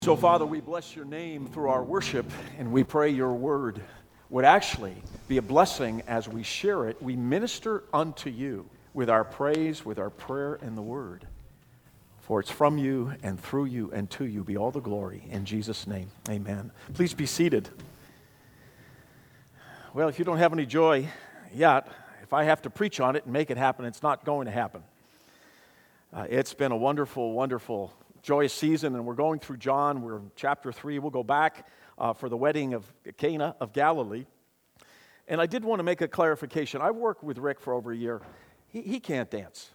So, Father, we bless your name through our worship, and we pray your word would actually be a blessing as we share it. We minister unto you with our praise, with our prayer, and the word. For it's from you, and through you, and to you be all the glory. In Jesus' name, amen. Please be seated. Well, if you don't have any joy yet, if I have to preach on it and make it happen, it's not going to happen. It's been a wonderful, wonderful joyous season, and we're going through John. We're in chapter 3. We'll go back for the wedding of Cana of Galilee. And I did want to make a clarification. I've worked with Rick for over a year. He can't dance.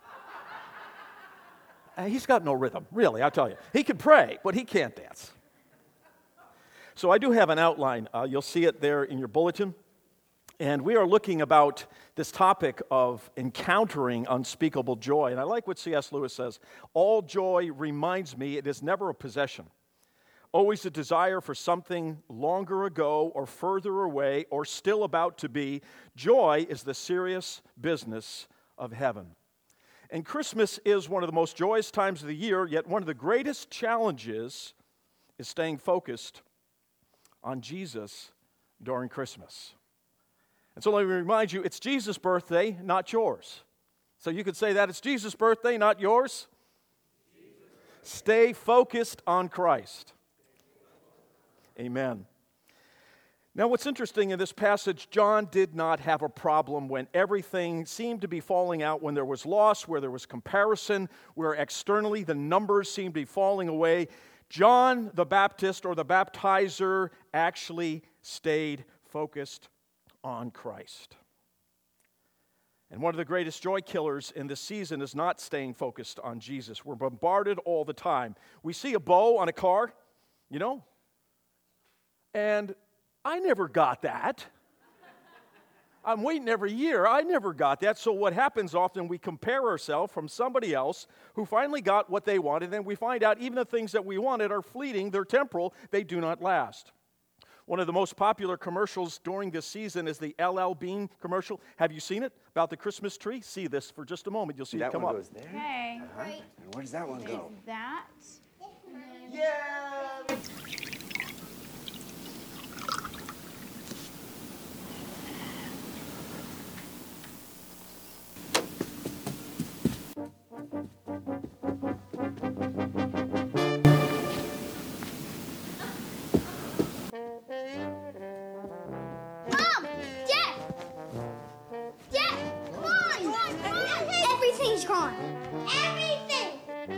He's got no rhythm, really, I'll tell you. He can pray, but he can't dance. So I do have an outline. You'll see it there in your bulletin. And we are looking about this topic of encountering unspeakable joy. And I like what C.S. Lewis says. All joy reminds me it is never a possession. Always a desire for something longer ago or further away or still about to be. Joy is the serious business of heaven. And Christmas is one of the most joyous times of the year, yet one of the greatest challenges is staying focused on Jesus during Christmas. And so let me remind you, it's Jesus' birthday, not yours. So you could say that it's Jesus' birthday, not yours. Stay focused on Christ. Amen. Now what's interesting in this passage, John did not have a problem when everything seemed to be falling out, when there was loss, where there was comparison, where externally the numbers seemed to be falling away. John the Baptist, or the baptizer, actually stayed focused on Christ. And one of the greatest joy killers in this season is not staying focused on Jesus. We're bombarded all the time. We see a bow on a car, and I never got that. I'm waiting every year. I never got that. So what happens often, we compare ourselves from somebody else who finally got what they wanted, and then we find out even the things that we wanted are fleeting, they're temporal, they do not last. One of the most popular commercials during this season is the LL Bean commercial. Have you seen it? About the Christmas tree? See this for just a moment. You'll see it come up. That one goes there? Okay. Right. And where does that one go? Is that? Yeah! Mom! Dad! Dad! Come on! Everything's gone! Everything!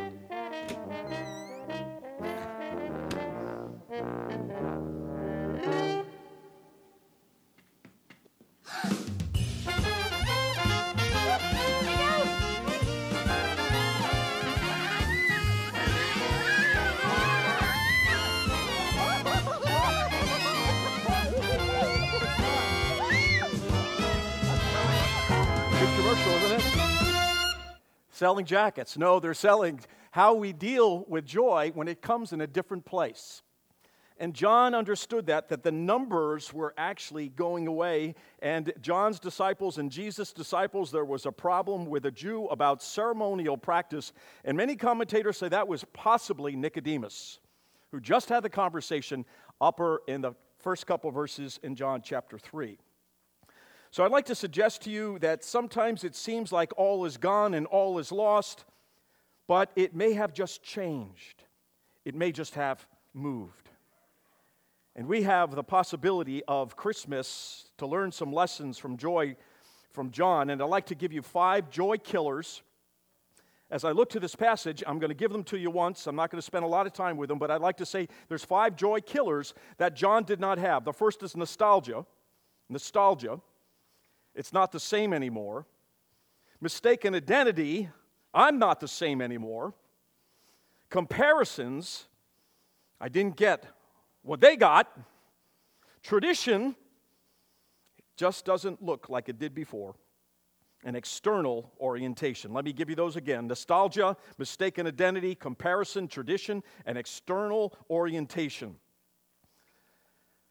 Good commercial, isn't it? Selling jackets. No, they're selling how we deal with joy when it comes in a different place. And John understood that the numbers were actually going away, and John's disciples and Jesus' disciples, there was a problem with a Jew about ceremonial practice, and many commentators say that was possibly Nicodemus, who just had the conversation upper in the first couple verses in John chapter 3. So I'd like to suggest to you that sometimes it seems like all is gone and all is lost, but it may have just changed. It may just have moved. And we have the possibility of Christmas to learn some lessons from joy from John, and I'd like to give you 5 joy killers. As I look to this passage, I'm going to give them to you once. I'm not going to spend a lot of time with them, but I'd like to say there's 5 joy killers that John did not have. The first is nostalgia. Nostalgia. It's not the same anymore. Mistaken identity. I'm not the same anymore. Comparisons. I didn't get what they got. Tradition just doesn't look like it did before. And external orientation. Let me give you those again. Nostalgia, mistaken identity, comparison, tradition, and external orientation.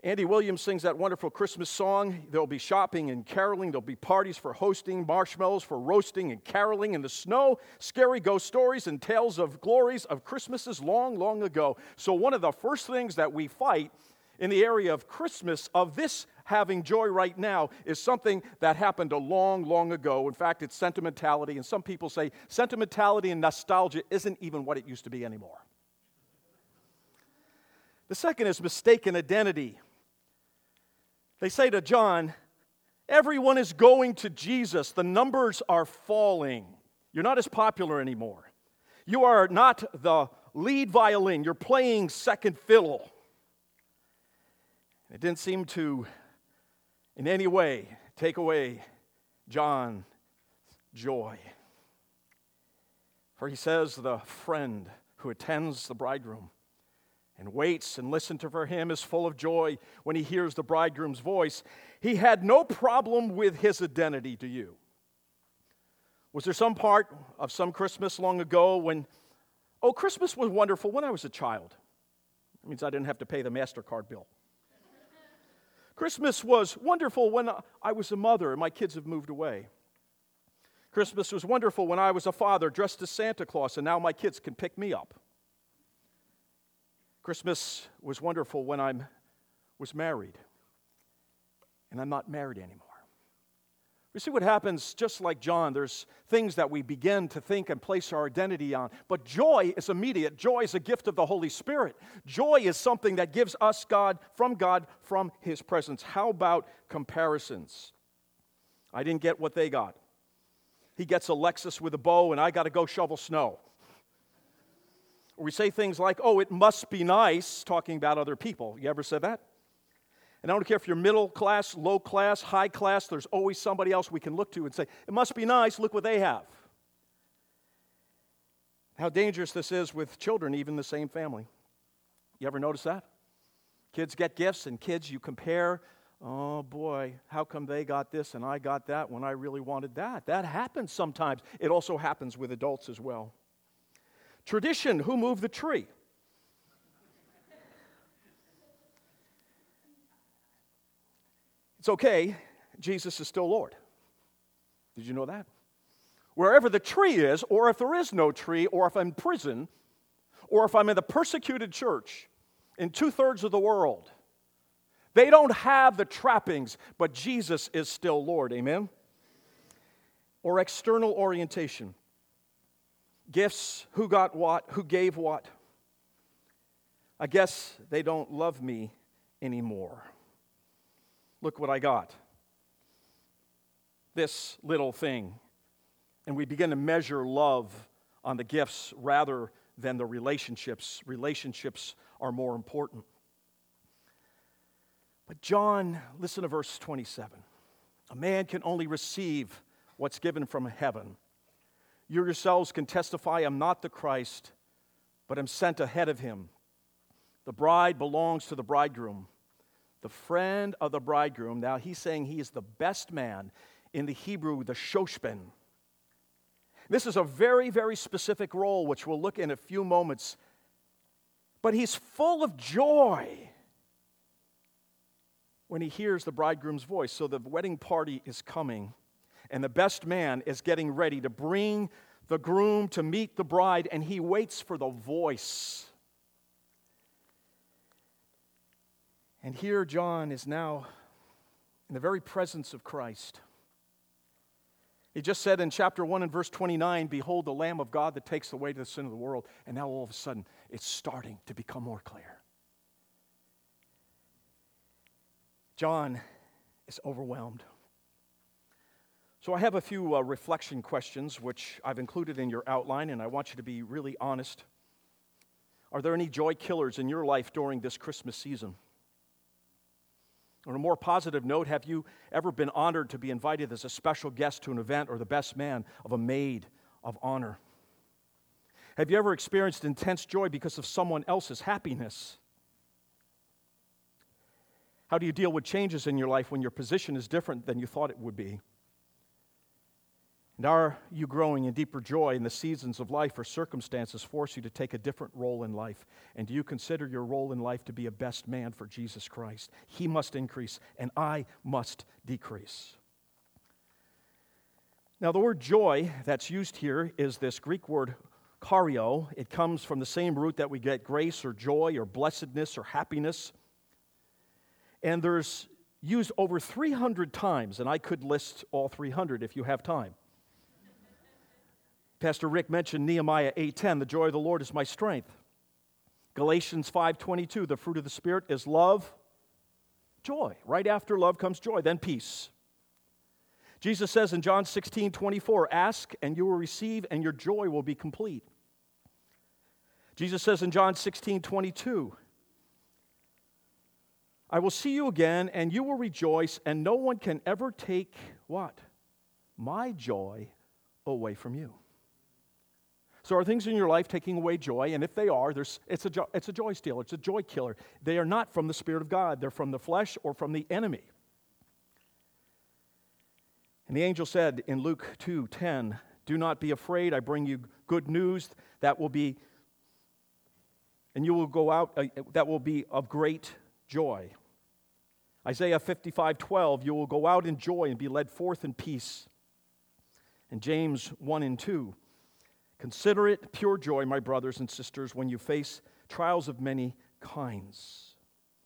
Andy Williams sings that wonderful Christmas song. There'll be shopping and caroling. There'll be parties for hosting, marshmallows for roasting and caroling in the snow, scary ghost stories and tales of glories of Christmases long, long ago. So one of the first things that we fight in the area of Christmas, of this having joy right now, is something that happened a long, long ago. In fact, it's sentimentality. And some people say sentimentality and nostalgia isn't even what it used to be anymore. The second is mistaken identity. They say to John, everyone is going to Jesus. The numbers are falling. You're not as popular anymore. You are not the lead violin. You're playing second fiddle. It didn't seem to, in any way, take away John's joy. For he says, the friend who attends the bridegroom and waits and listens for him is full of joy when he hears the bridegroom's voice. He had no problem with his identity, do you? Was there some part of some Christmas long ago when, Christmas was wonderful when I was a child? That means I didn't have to pay the MasterCard bill. Christmas was wonderful when I was a mother and my kids have moved away. Christmas was wonderful when I was a father dressed as Santa Claus and now my kids can pick me up. Christmas was wonderful when I was married, and I'm not married anymore. You see what happens, just like John, there's things that we begin to think and place our identity on, but joy is immediate. Joy is a gift of the Holy Spirit. Joy is something that gives us God, from His presence. How about comparisons? I didn't get what they got. He gets a Lexus with a bow, and I got to go shovel snow. Or we say things like, it must be nice, talking about other people. You ever said that? And I don't care if you're middle class, low class, high class, there's always somebody else we can look to and say, it must be nice, look what they have. How dangerous this is with children, even the same family. You ever notice that? Kids get gifts, and kids you compare, oh boy, how come they got this and I got that when I really wanted that? That happens sometimes. It also happens with adults as well. Tradition, who moved the tree? It's okay, Jesus is still Lord. Did you know that? Wherever the tree is, or if there is no tree, or if I'm in prison, or if I'm in the persecuted church in 2/3 of the world, they don't have the trappings, but Jesus is still Lord, amen? Or external orientation. Gifts, who got what, who gave what. I guess they don't love me anymore. Look what I got. This little thing. And we begin to measure love on the gifts rather than the relationships. Relationships are more important. But John, listen to verse 27. A man can only receive what's given from heaven. You yourselves can testify, I'm not the Christ, but I'm sent ahead of him. The bride belongs to the bridegroom. The friend of the bridegroom, now he's saying he is the best man. In the Hebrew, the shoshben. This is a very, very specific role, which we'll look in a few moments. But he's full of joy when he hears the bridegroom's voice. So the wedding party is coming. And the best man is getting ready to bring the groom to meet the bride, and he waits for the voice. And here John is now in the very presence of Christ. He just said in chapter 1 and verse 29, behold the Lamb of God that takes away the sin of the world. And now all of a sudden, it's starting to become more clear. John is overwhelmed. So I have a few reflection questions, which I've included in your outline, and I want you to be really honest. Are there any joy killers in your life during this Christmas season? On a more positive note, have you ever been honored to be invited as a special guest to an event or the best man of a maid of honor? Have you ever experienced intense joy because of someone else's happiness? How do you deal with changes in your life when your position is different than you thought it would be? And are you growing in deeper joy in the seasons of life or circumstances force you to take a different role in life? And do you consider your role in life to be a best man for Jesus Christ? He must increase, and I must decrease. Now, the word joy that's used here is this Greek word chario. It comes from the same root that we get grace or joy or blessedness or happiness. And there's used over 300 times, and I could list all 300 if you have time. Pastor Rick mentioned Nehemiah 8:10, the joy of the Lord is my strength. Galatians 5:22, the fruit of the Spirit is love, joy. Right after love comes joy, then peace. Jesus says in John 16:24, ask and you will receive and your joy will be complete. Jesus says in John 16:22, I will see you again and you will rejoice and no one can ever take what? My joy away from you. So are things in your life taking away joy? And if they are, it's a joy stealer. It's a joy killer. They are not from the Spirit of God. They're from the flesh or from the enemy. And the angel said in Luke 2:10, do not be afraid. I bring you good news that will be, and you will go out, that will be of great joy. Isaiah 55:12, you will go out in joy and be led forth in peace. And James 1:2, consider it pure joy, my brothers and sisters, when you face trials of many kinds.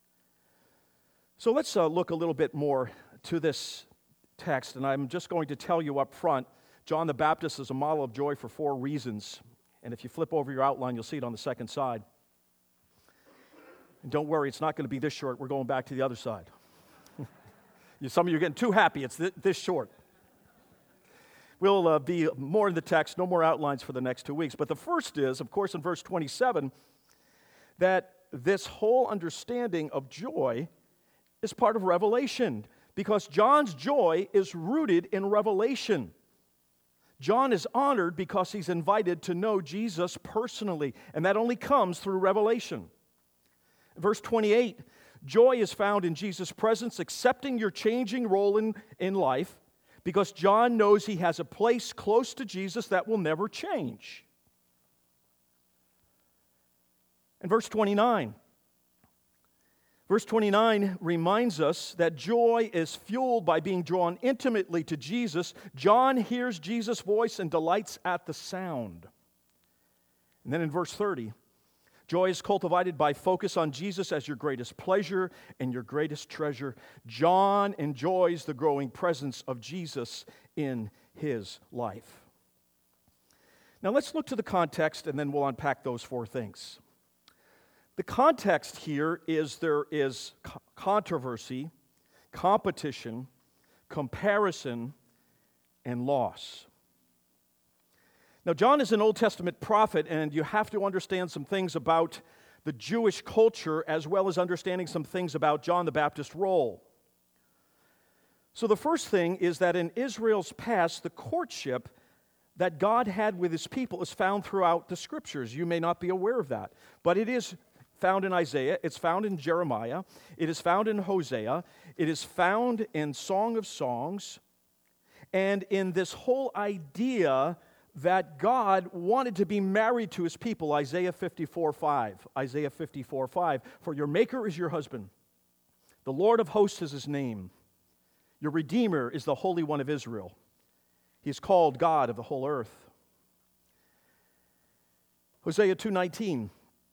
So let's look a little bit more to this text, and I'm just going to tell you up front, John the Baptist is a model of joy for 4 reasons. And if you flip over your outline, you'll see it on the second side. And don't worry, it's not going to be this short. We're going back to the other side. Some of you are getting too happy. It's this short. We'll be more in the text, no more outlines for the next 2 weeks. But the first is, of course, in verse 27, that this whole understanding of joy is part of Revelation, because John's joy is rooted in Revelation. John is honored because he's invited to know Jesus personally, and that only comes through Revelation. Verse 28, joy is found in Jesus' presence, accepting your changing role in life, because John knows he has a place close to Jesus that will never change. And verse 29 reminds us that joy is fueled by being drawn intimately to Jesus. John hears Jesus' voice and delights at the sound. And then in verse 30, joy is cultivated by focus on Jesus as your greatest pleasure and your greatest treasure. John enjoys the growing presence of Jesus in his life. Now let's look to the context and then we'll unpack those 4 things. The context here is there is controversy, competition, comparison, and loss. Now, John is an Old Testament prophet, and you have to understand some things about the Jewish culture as well as understanding some things about John the Baptist's role. So the first thing is that in Israel's past, the courtship that God had with his people is found throughout the Scriptures. You may not be aware of that, but it is found in Isaiah, it's found in Jeremiah, it is found in Hosea, it is found in Song of Songs, and in this whole idea that God wanted to be married to his people, Isaiah 54:5, for your Maker is your husband, the Lord of hosts is his name, your Redeemer is the Holy One of Israel, he is called God of the whole earth. Hosea 2:19,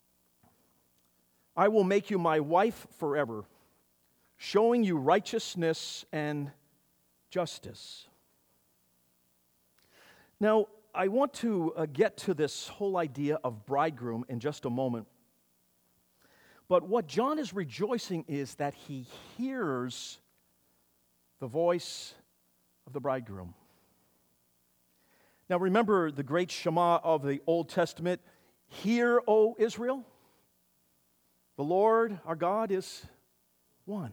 I will make you my wife forever, showing you righteousness and justice. Now, I want to get to this whole idea of bridegroom in just a moment. But what John is rejoicing is that he hears the voice of the bridegroom. Now, remember the great Shema of the Old Testament, hear, O Israel. The Lord, our God, is one.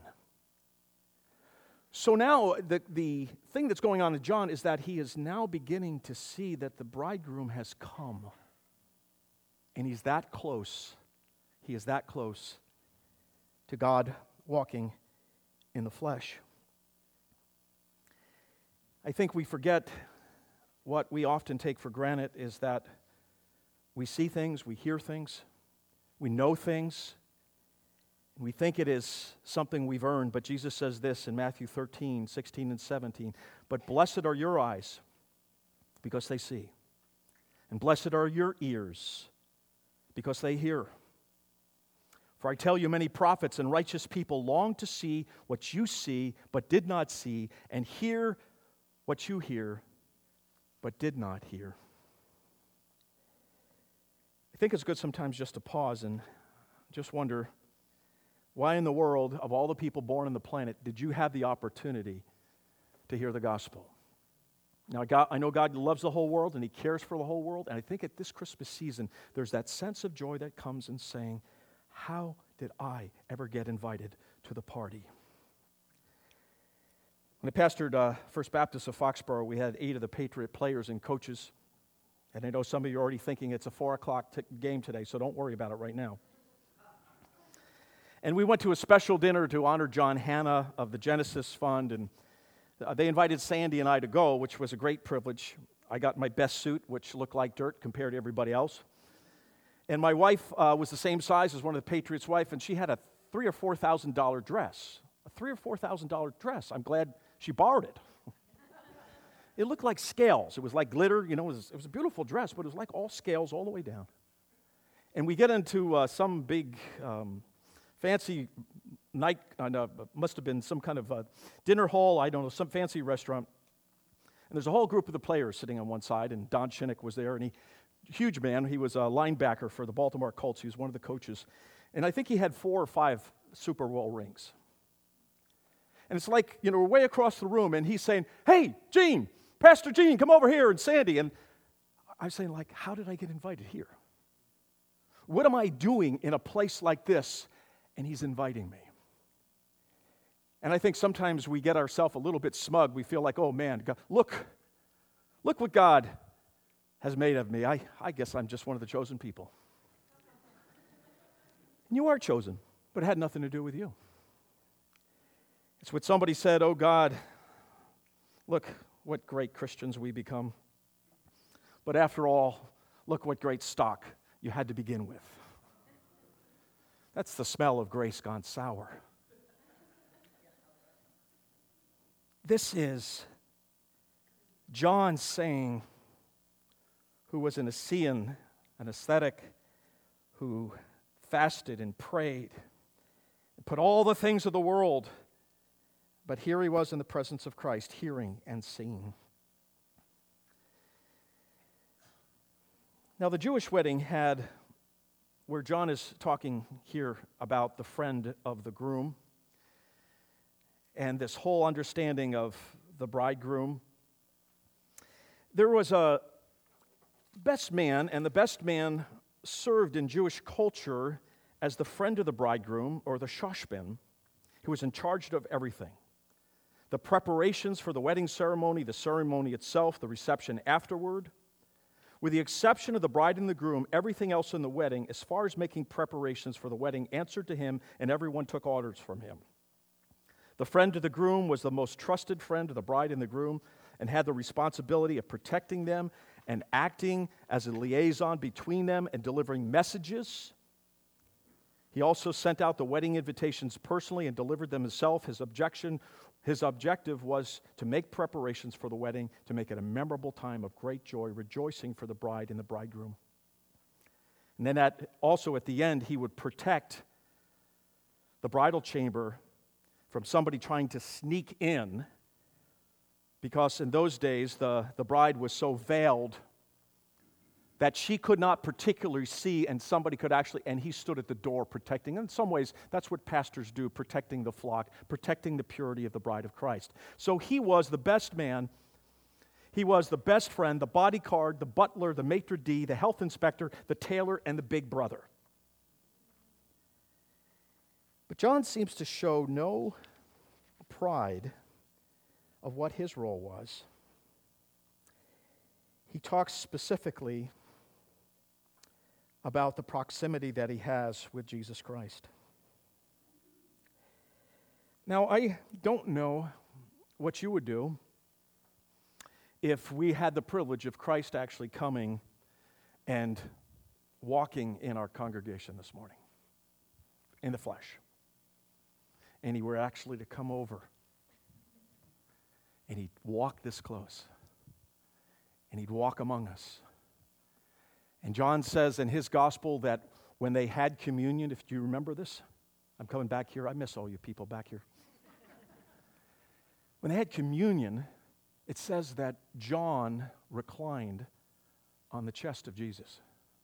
So now, the thing that's going on in John is that he is now beginning to see that the bridegroom has come. And he's that close. He is that close to God walking in the flesh. I think we forget what we often take for granted is that we see things, we hear things, we know things, and we think it is something we've earned. But Jesus says this in Matthew 13, 16, and 17. But blessed are your eyes, because they see. And blessed are your ears, because they hear. For I tell you, many prophets and righteous people long to see what you see, but did not see, and hear what you hear, but did not hear. I think it's good sometimes just to pause and just wonder, why in the world, of all the people born on the planet, did you have the opportunity to hear the gospel? Now, I know God loves the whole world and He cares for the whole world, and I think at this Christmas season, there's that sense of joy that comes in saying, how did I ever get invited to the party? When I pastored First Baptist of Foxborough, we had 8 of the Patriot players and coaches, and I know some of you are already thinking it's a 4 o'clock game today, so don't worry about it right now. And we went to a special dinner to honor John Hanna of the Genesis Fund, and they invited Sandy and I to go, which was a great privilege. I got my best suit, which looked like dirt compared to everybody else. And my wife was the same size as one of the Patriots' wife, and she had a $3,000 or $4,000 dress. A $3,000 or $4,000 dress. I'm glad she borrowed it. It looked like scales. It was like glitter. You know, it was a beautiful dress, but it was like all scales all the way down. And we get into some big fancy night, must have been some kind of dinner hall, I don't know, some fancy restaurant. And there's a whole group of the players sitting on one side, and Don Shinnick was there, and huge man. He was a linebacker for the Baltimore Colts. He was one of the coaches. And I think he had 4 or 5 Super Bowl rings. And it's like, you know, we're way across the room, and he's saying, hey, Gene, Pastor Gene, come over here, and Sandy. And I'm saying, like, how did I get invited here? What am I doing in a place like this? And he's inviting me. And I think sometimes we get ourselves a little bit smug. We feel like, oh, man, God, look what God has made of me. I guess I'm just one of the chosen people. And you are chosen, but it had nothing to do with you. It's what somebody said, oh God, look what great Christians we become. But after all, look what great stock you had to begin with. That's the smell of grace gone sour. This is John saying, who was an Essean, an ascetic, who fasted and prayed, and put all the things of the world, but here he was in the presence of Christ, hearing and seeing. Now the Jewish wedding had, where John is talking here about the friend of the groom, and this whole understanding of the bridegroom, there was a best man, and the best man served in Jewish culture as the friend of the bridegroom, or the shashbin, who was in charge of everything. The preparations for the wedding ceremony itself, the reception afterward. With the exception of the bride and the groom, everything else in the wedding, as far as making preparations for the wedding, answered to him, and everyone took orders from him. The friend of the groom was the most trusted friend of the bride and the groom, and had the responsibility of protecting them and acting as a liaison between them and delivering messages. He also sent out the wedding invitations personally and delivered them himself. His objective was to make preparations for the wedding, to make it a memorable time of great joy, rejoicing for the bride and the bridegroom. And then also at the end, he would protect the bridal chamber from somebody trying to sneak in, because in those days, the bride was so veiled that she could not particularly see, and somebody could actually, and he stood at the door protecting. In some ways, that's what pastors do, protecting the flock, protecting the purity of the bride of Christ. So he was the best man. He was the best friend, the bodyguard, the butler, the maitre d', the health inspector, the tailor, and the big brother. But John seems to show no pride of what his role was. He talks specifically about the proximity that he has with Jesus Christ. Now, I don't know what you would do if we had the privilege of Christ actually coming and walking in our congregation this morning in the flesh. And he were actually to come over and he'd walk this close and he'd walk among us. And John says in his gospel that when they had communion, if you remember this, I'm coming back here. I miss all you people back here. When they had communion, it says that John reclined on the chest of Jesus.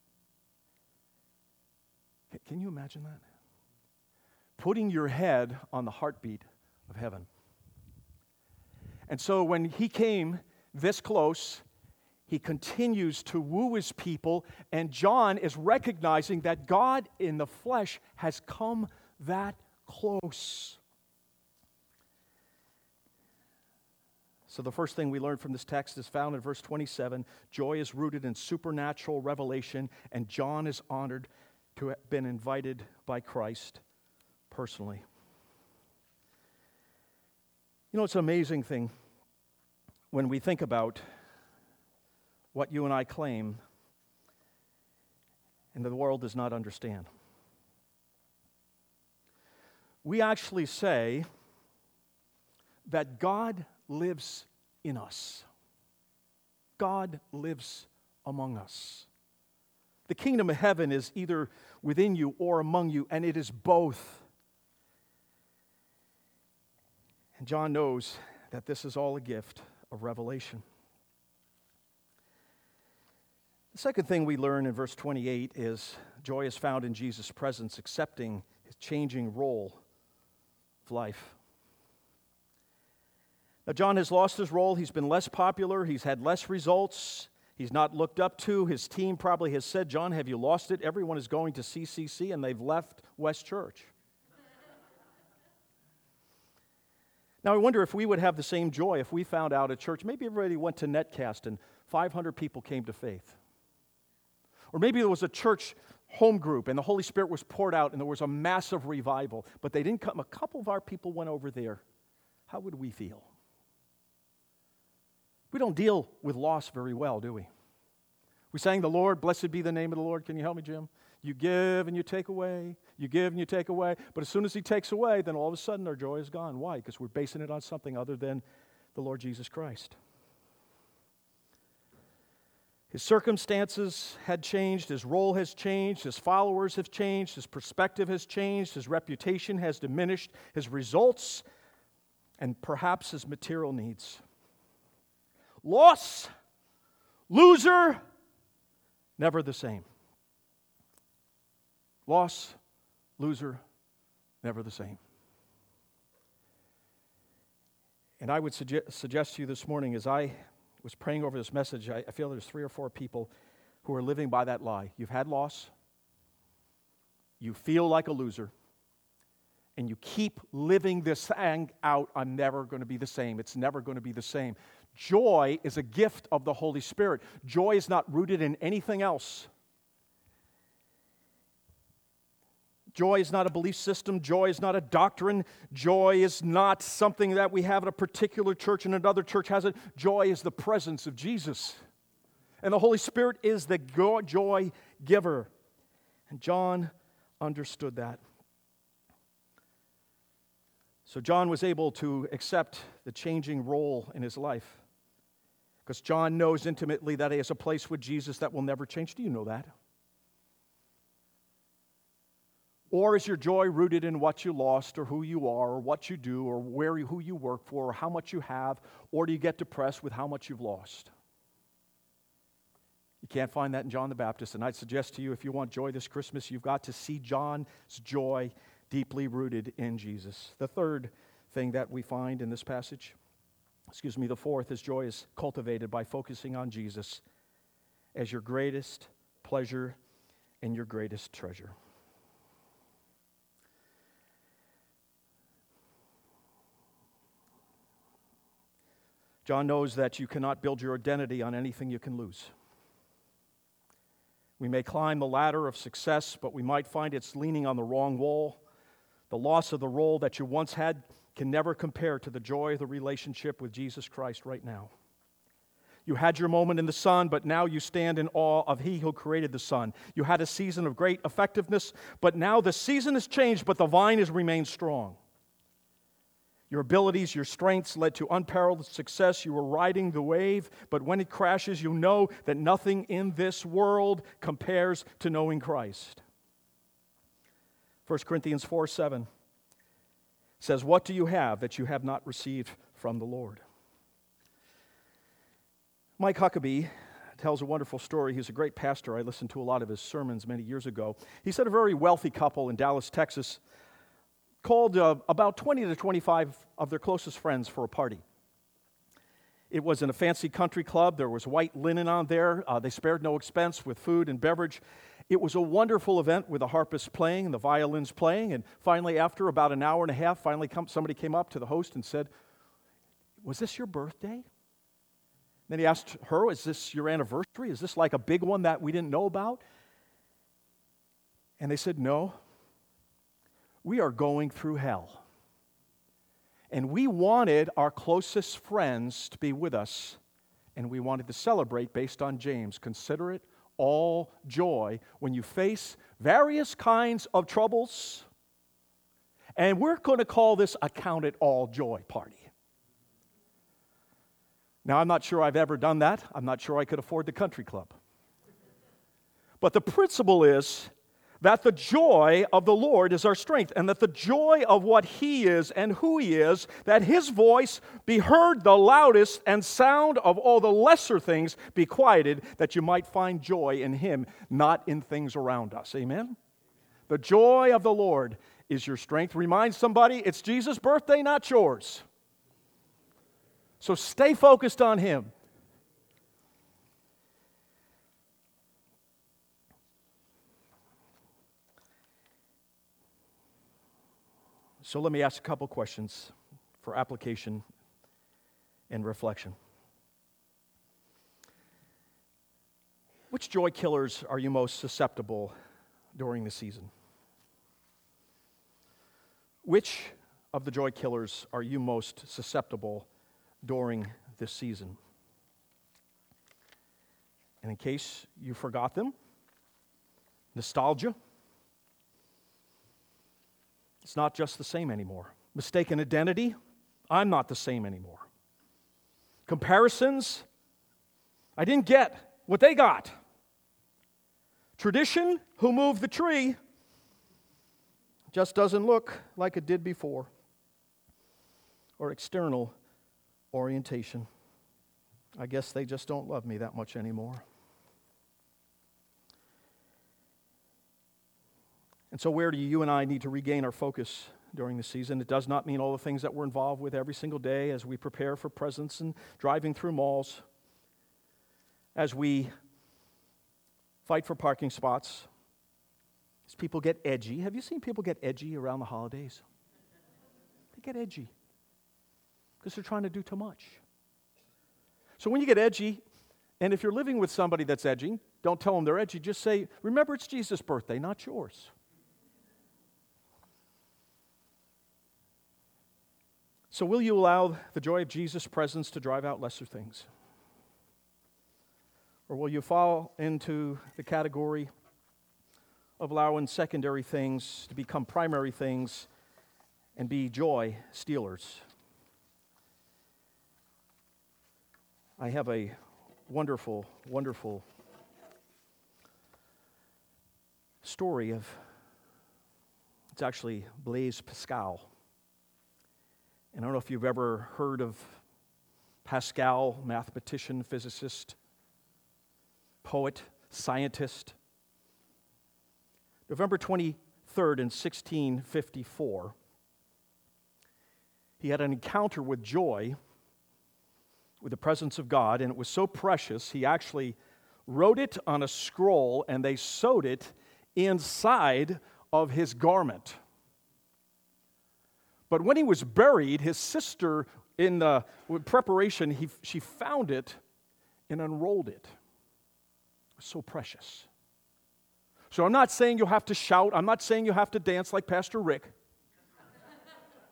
Can you imagine that? Putting your head on the heartbeat of heaven. And so when he came this close, he continues to woo his people, and John is recognizing that God in the flesh has come that close. So the first thing we learn from this text is found in verse 27. Joy is rooted in supernatural revelation, and John is honored to have been invited by Christ personally. You know, it's an amazing thing when we think about what you and I claim and the world does not understand. We actually say that God lives in us. God lives among us. The kingdom of heaven is either within you or among you, and it is both. And John knows that this is all a gift of revelation. The second thing we learn in verse 28 is joy is found in Jesus' presence, accepting his changing role of life. Now, John has lost his role. He's been less popular. He's had less results. He's not looked up to. His team probably has said, John, have you lost it? Everyone is going to CCC, and they've left West Church. Now, I wonder if we would have the same joy if we found out at church, maybe everybody went to Netcast and 500 people came to faith. Or maybe there was a church home group and the Holy Spirit was poured out and there was a massive revival, but they didn't come. A couple of our people went over there. How would we feel? We don't deal with loss very well, do we? We sang the Lord, blessed be the name of the Lord. Can you help me, Jim? You give and you take away. You give and you take away. But as soon as he takes away, then all of a sudden our joy is gone. Why? Because we're basing it on something other than the Lord Jesus Christ. His circumstances had changed. His role has changed. His followers have changed. His perspective has changed. His reputation has diminished. His results and perhaps his material needs. Loss, loser, never the same. Loss, loser, never the same. And I would suggest to you this morning, as I was praying over this message, I feel there's 3 or 4 people who are living by that lie. You've had loss, you feel like a loser, and you keep living this thing out, I'm never going to be the same. It's never going to be the same. Joy is a gift of the Holy Spirit. Joy is not rooted in anything else. Joy is not a belief system. Joy is not a doctrine. Joy is not something that we have at a particular church and another church has it. Joy is the presence of Jesus. And the Holy Spirit is the joy giver. And John understood that. So John was able to accept the changing role in his life. Because John knows intimately that he has a place with Jesus that will never change. Do you know that? Or is your joy rooted in what you lost or who you are or what you do or who you work for or how much you have? Or do you get depressed with how much you've lost? You can't find that in John the Baptist. And I'd suggest to you, if you want joy this Christmas, you've got to see John's joy deeply rooted in Jesus. The third thing that we find in this passage, the fourth, is joy is cultivated by focusing on Jesus as your greatest pleasure and your greatest treasure. John knows that you cannot build your identity on anything you can lose. We may climb the ladder of success, but we might find it's leaning on the wrong wall. The loss of the role that you once had can never compare to the joy of the relationship with Jesus Christ right now. You had your moment in the sun, but now you stand in awe of He who created the sun. You had a season of great effectiveness, but now the season has changed, but the vine has remained strong. Your abilities, your strengths led to unparalleled success. You were riding the wave, but when it crashes, you know that nothing in this world compares to knowing Christ. 1 Corinthians 4:7 says, "What do you have that you have not received from the Lord?" Mike Huckabee tells a wonderful story. He's a great pastor. I listened to a lot of his sermons many years ago. He said a very wealthy couple in Dallas, Texas, called about 20 to 25 of their closest friends for a party. It was in a fancy country club. There was white linen on there. They spared no expense with food and beverage. It was a wonderful event with the harpists playing and the violins playing. And finally, after about an hour and a half, somebody came up to the host and said, "Was this your birthday?" Then he asked her, "Is this your anniversary? Is this like a big one that we didn't know about?" And they said, "No. We are going through hell. And we wanted our closest friends to be with us, and we wanted to celebrate based on James. Consider it all joy when you face various kinds of troubles. And we're going to call this a count it all joy party." Now, I'm not sure I've ever done that. I'm not sure I could afford the country club. But the principle is that the joy of the Lord is our strength, and that the joy of what He is and who He is, that His voice be heard the loudest, and sound of all the lesser things be quieted, that you might find joy in Him, not in things around us. Amen? The joy of the Lord is your strength. Remind somebody it's Jesus' birthday, not yours. So stay focused on Him. So let me ask a couple questions for application and reflection. Which joy killers are you most susceptible during the season? Which of the joy killers are you most susceptible during this season? And in case you forgot them, nostalgia. It's not just the same anymore. Mistaken identity. I'm not the same anymore. Comparisons. I didn't get what they got. Tradition. Who moved the tree? Just doesn't look like it did before. Or external orientation. I guess they just don't love me that much anymore. And so where do you and I need to regain our focus during the season? It does not mean all the things that we're involved with every single day as we prepare for presents and driving through malls, as we fight for parking spots, as people get edgy. Have you seen people get edgy around the holidays? They get edgy because they're trying to do too much. So when you get edgy, and if you're living with somebody that's edgy, don't tell them they're edgy. Just say, "Remember, it's Jesus' birthday, not yours." So will you allow the joy of Jesus' presence to drive out lesser things? Or will you fall into the category of allowing secondary things to become primary things and be joy stealers? I have a wonderful, wonderful story of, it's actually Blaise Pascal. And I don't know if you've ever heard of Pascal, mathematician, physicist, poet, scientist. November 23rd in 1654, he had an encounter with joy, with the presence of God, and it was so precious, he actually wrote it on a scroll, and they sewed it inside of his garment. But when he was buried, his sister, in the preparation, she found it and unrolled it. It was so precious. So I'm not saying you'll have to shout. I'm not saying you have to dance like Pastor Rick.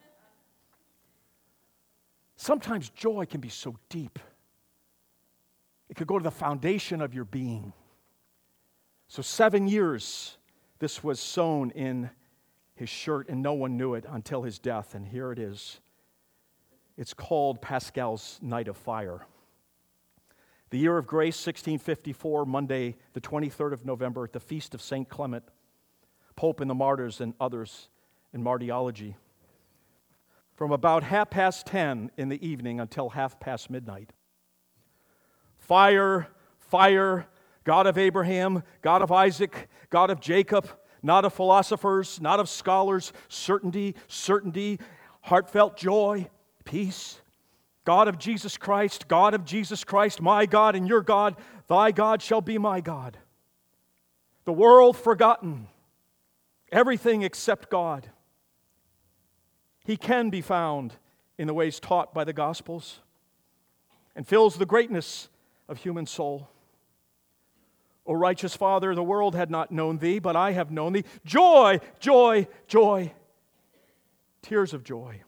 Sometimes joy can be so deep It could go to the foundation of your being. So 7 years, this was sewn in his shirt, and no one knew it until his death. And here it is. It's called Pascal's Night of Fire. The year of grace, 1654, Monday, the 23rd of November, at the feast of St. Clement, Pope and the Martyrs and others in martyrology. From about 10:30 in the evening until midnight. Fire, fire, God of Abraham, God of Isaac, God of Jacob, not of philosophers, not of scholars, certainty, certainty, heartfelt joy, peace. God of Jesus Christ, my God and your God, thy God shall be my God. The world forgotten, everything except God. He can be found in the ways taught by the Gospels and fills the greatness of human soul. O righteous Father, the world had not known thee, but I have known thee. Joy, joy, joy. Tears of joy.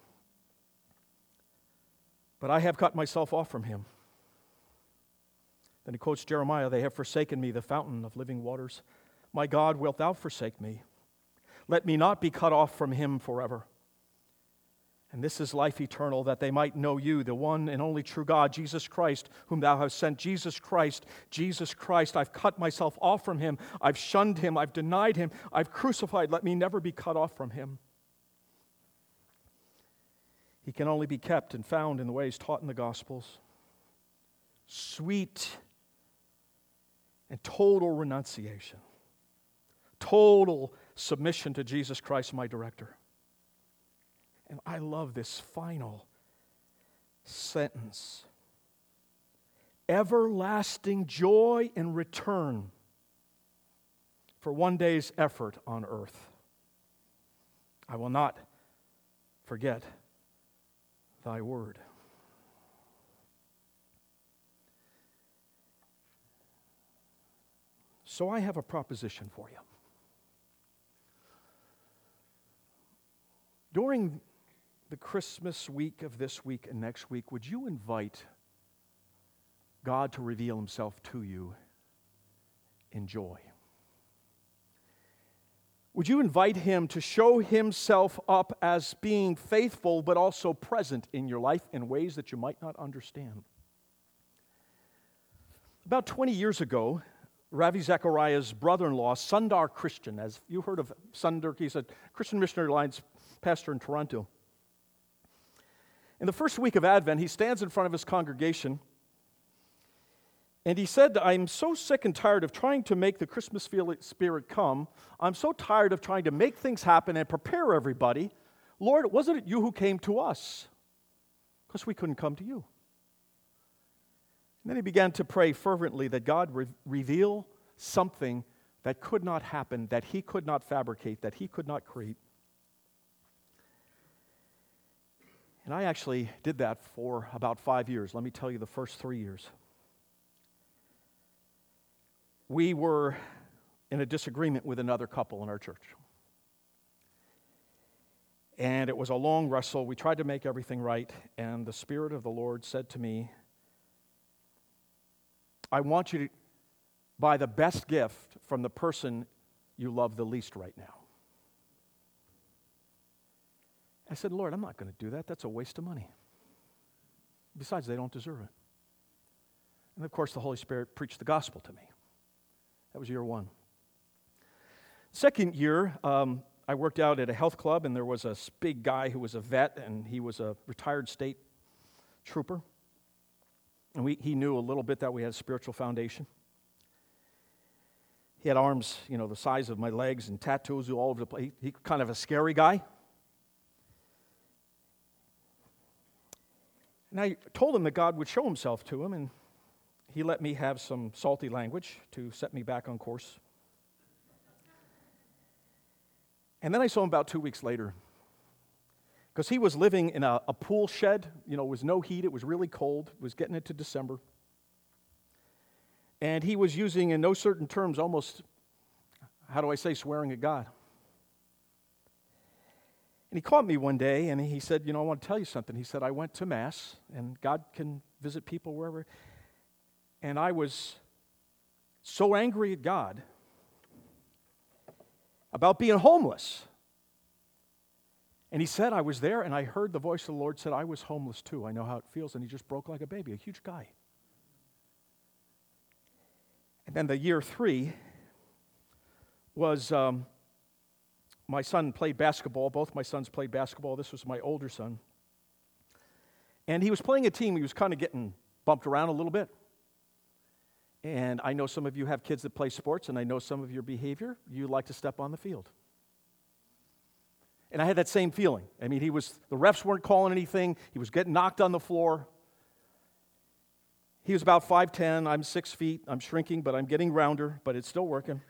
But I have cut myself off from him. Then he quotes Jeremiah, they have forsaken me, the fountain of living waters. My God, wilt thou forsake me? Let me not be cut off from him forever. And this is life eternal, that they might know you, the one and only true God, Jesus Christ, whom thou hast sent. Jesus Christ, I've cut myself off from him. I've shunned him. I've denied him. I've crucified. Let me never be cut off from him. He can only be kept and found in the ways taught in the Gospels. Sweet and total renunciation. Total submission to Jesus Christ, my director. And I love this final sentence. Everlasting joy in return for one day's effort on earth. I will not forget thy word. So I have a proposition for you. During the Christmas week of this week and next week, would you invite God to reveal himself to you in joy? Would you invite him to show himself up as being faithful but also present in your life in ways that you might not understand? About 20 years ago, Ravi Zachariah's brother-in-law, Sundar Christian, as you heard of Sundar, he's a Christian Missionary Alliance pastor in Toronto. In the first week of Advent, he stands in front of his congregation and he said, I'm so sick and tired of trying to make the Christmas spirit come. I'm so tired of trying to make things happen and prepare everybody. Lord, wasn't it you who came to us? Because we couldn't come to you. And then he began to pray fervently that God reveal something that could not happen, that he could not fabricate, that he could not create. And I actually did that for about 5 years. Let me tell you the first 3 years. We were in a disagreement with another couple in our church. And it was a long wrestle. We tried to make everything right. And the Spirit of the Lord said to me, I want you to buy the best gift from the person you love the least right now. I said, Lord, I'm not going to do that. That's a waste of money. Besides, they don't deserve it. And of course, the Holy Spirit preached the gospel to me. That was year one. Second year, I worked out at a health club, and there was a big guy who was a vet, and he was a retired state trooper. And he knew a little bit that we had a spiritual foundation. He had arms, the size of my legs and tattoos all over the place. He kind of a scary guy. And I told him that God would show himself to him, and he let me have some salty language to set me back on course. And then I saw him about 2 weeks later, because he was living in a pool shed. It was no heat. It was really cold. It was getting into December. And he was using, in no certain terms, almost, swearing at God. And he called me one day, and he said, I want to tell you something. He said, I went to Mass, and God can visit people wherever. And I was so angry at God about being homeless. And he said, I was there, and I heard the voice of the Lord said, I was homeless too. I know how it feels. And he just broke like a baby, a huge guy. And then the year 3 was my son played basketball. Both my sons played basketball. This was my older son. And he was playing a team. He was kind of getting bumped around a little bit. And I know some of you have kids that play sports, and I know some of your behavior. You like to step on the field. And I had that same feeling. I mean, the refs weren't calling anything. He was getting knocked on the floor. He was about 5'10". I'm 6 feet. I'm shrinking, but I'm getting rounder, but it's still working.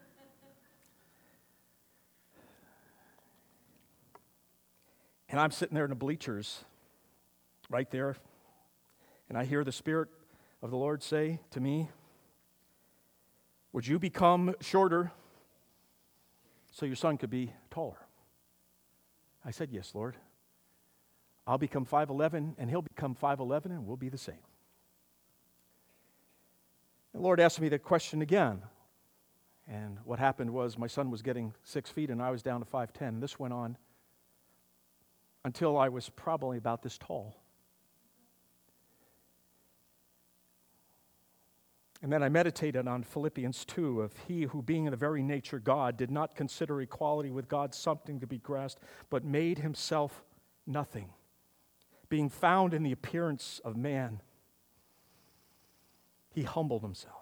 And I'm sitting there in the bleachers, right there, and I hear the Spirit of the Lord say to me, would you become shorter so your son could be taller? I said, yes, Lord. I'll become 5'11", and he'll become 5'11", and we'll be the same. The Lord asked me the question again. And what happened was my son was getting 6 feet, and I was down to 5'10". This went on until I was probably about this tall. And then I meditated on Philippians 2 of he who being in the very nature God did not consider equality with God something to be grasped, but made himself nothing, being found in the appearance of man. He humbled himself.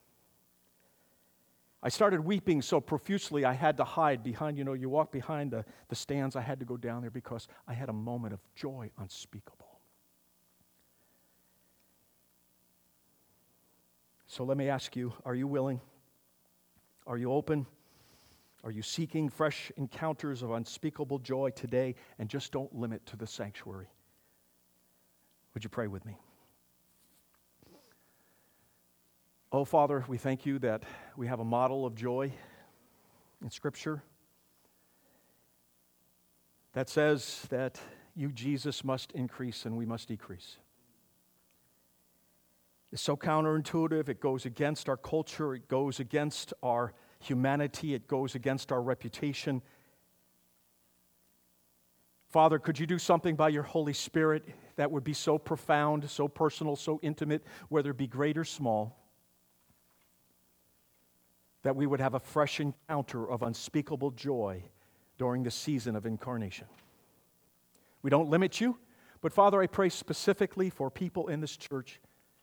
I started weeping so profusely I had to hide behind, you walk behind the stands. I had to go down there because I had a moment of joy unspeakable. So let me ask you, are you willing? Are you open? Are you seeking fresh encounters of unspeakable joy today? And just don't limit to the sanctuary. Would you pray with me? Oh, Father, we thank you that we have a model of joy in Scripture that says that you, Jesus, must increase and we must decrease. It's so counterintuitive. It goes against our culture. It goes against our humanity. It goes against our reputation. Father, could you do something by your Holy Spirit that would be so profound, so personal, so intimate, whether it be great or small, that we would have a fresh encounter of unspeakable joy during the season of incarnation. We don't limit you, but Father, I pray specifically for people in this church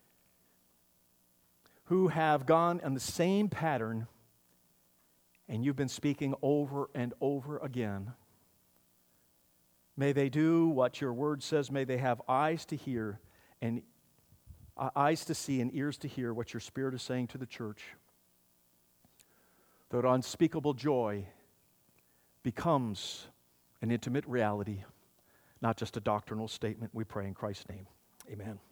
who have gone on the same pattern, and you've been speaking over and over again. May they do what your word says. May they have eyes to hear and eyes to see and ears to hear what your Spirit is saying to the church. That unspeakable joy becomes an intimate reality, not just a doctrinal statement. We pray in Christ's name. Amen.